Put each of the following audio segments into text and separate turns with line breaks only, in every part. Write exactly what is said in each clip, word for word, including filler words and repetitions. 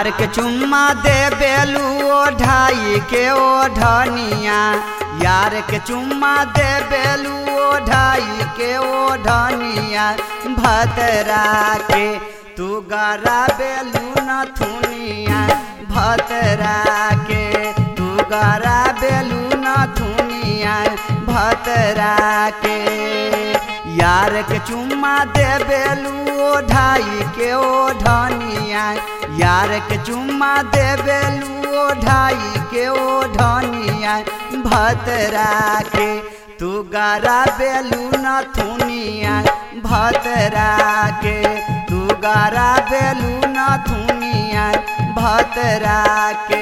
यार के चुम्मा दे बेलू ओढ़ाई के ओढ़निया यार के चुम्मा दे बेलू ओढ़ाई के ओढ़निया भतरा के तू गरा बेलू नथुनिया भतरा के तू गरा बेलू नथुनिया भतरा के यार के चुम्मा दे बेलू ओढ़ाई के ओढ़निया यार के चुम्मा दे बेलू ओढ़ाई के ओढ़निया भतरा के तू गरा बेलू नथुनिया भतरा के तू गरा बेलू नथुनिया भतरा के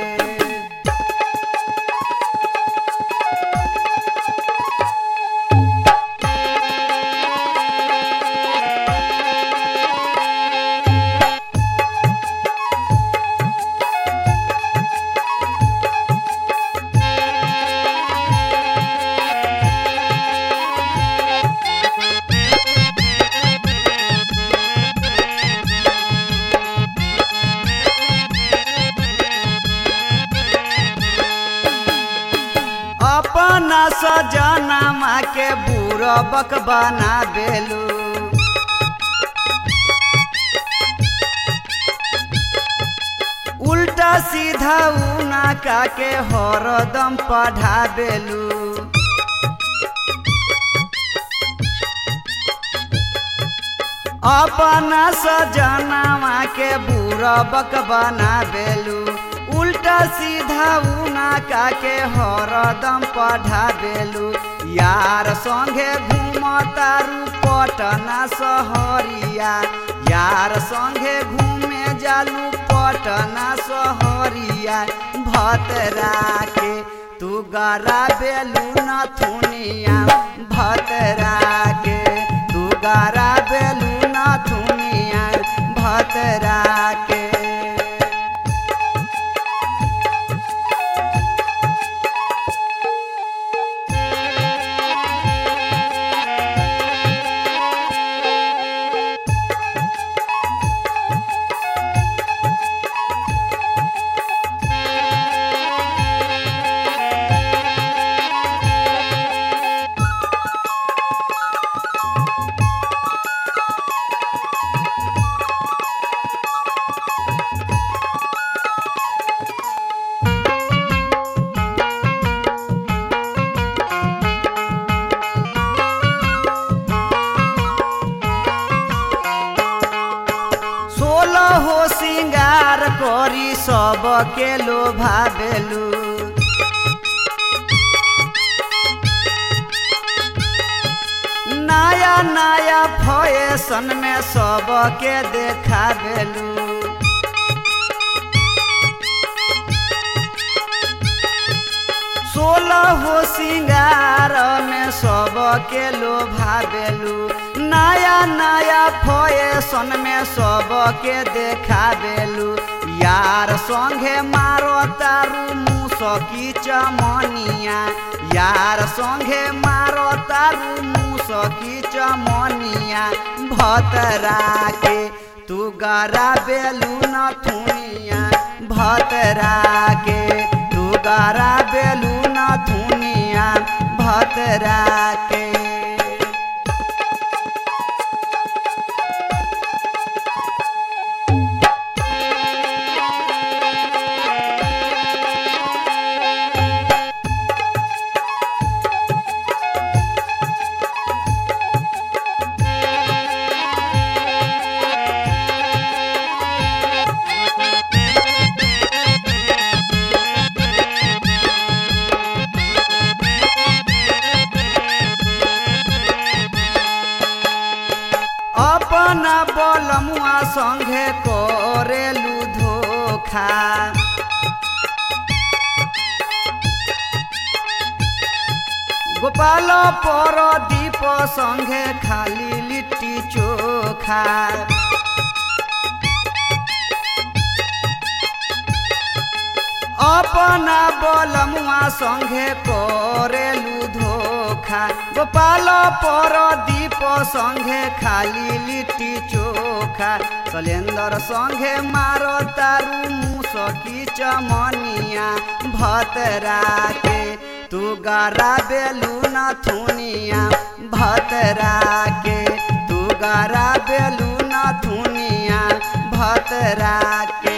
अपना सजनमा के बुरबक बना बेलू उल्टा सीधा उना का के हरदम पढ़ा बेलू अपना सजनमा के बुरबक बना बेलू उल्टा सीधा उना का के हरदम पढ़ा बेलू यार संगे घूमतारू पटना सहरिया यार संगे घूमे जालू पटना सहरिया भतरा के तू गरा बेलू नथुनिया भतरा के तू गरा बेलू नथुनिया भतरा के हो सिंगार करी सब के लोभा बेलू नया नया फैशन में सब के देखा बेलू सोलह हो सिंगार में सब के लोभा बेलू नया नया फैशन में सब के देखा बेलू यार संगे मारो तारू मुसकी चमनिया यार संगे मारो तारू मुसकी चमनिया भतरा के तू गरा बेलू नथुनिया भतरा के तू गरा बेलू नथुनिया भतरा के अपना बलमुआ संगे करेलू धोखा गोपाल पर दीप संगे खाली लिट्टी चोखा अपना बलमुआ संगे करेलू धोखा चोखा गोपाल पर दीप संगे खाली लिट्टी चोखा शैलेंद्र संगे मारो तारू मुसकी चमनिया भतरा के तू गारा बेलू न थुनिया भतरा के तू गारा बेलू न थुनिया भतरा के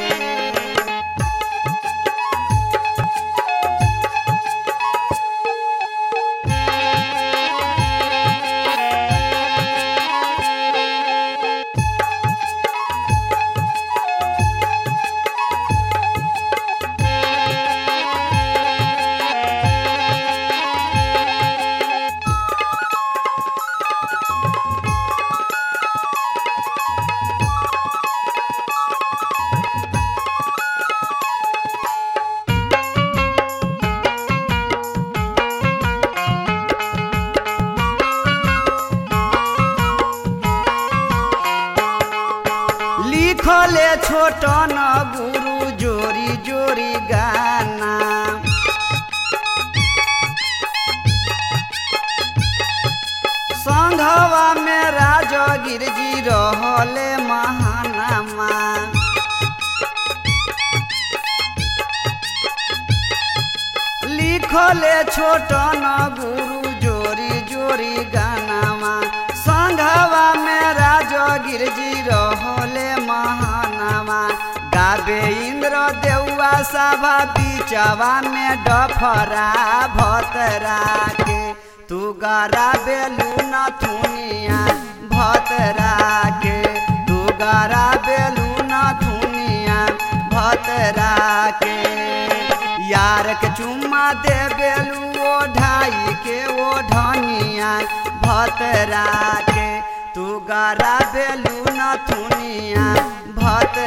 लिखले छोटन गुरु जोरी जोरी गाना संघवा में राजगिर जी रहले महानामा लिखले छोटन गुरु जोरी जोरी गानामा संघवा में राजगिर जी रहले महानामा गाबे इंद्र देउआ सभा बीचवा में डफरा भतरा के तू गारा बेलू न थुनिया भतरा के तू गारा बेलू न थुनिया भतरा के यार के चुम्मा दे बेलू ओढ़ाई के ओढ़निया भतरा के तू गारा बेलू न थुनिया भतरा